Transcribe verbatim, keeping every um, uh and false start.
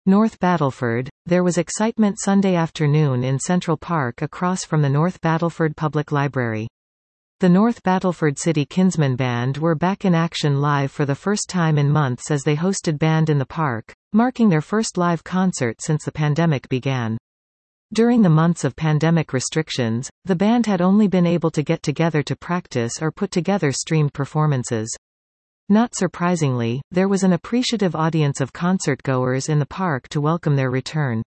North Battleford. There was excitement Sunday afternoon in Central Park across from the North Battleford Public Library. The North Battleford City Kinsmen Band were back in action live for the first time in months as they hosted Band in the Park, marking their first live concert since the pandemic began. During the months of pandemic restrictions, the band had only been able to get together to practice or put together streamed performances. Not surprisingly, there was an appreciative audience of concertgoers in the park to welcome their return.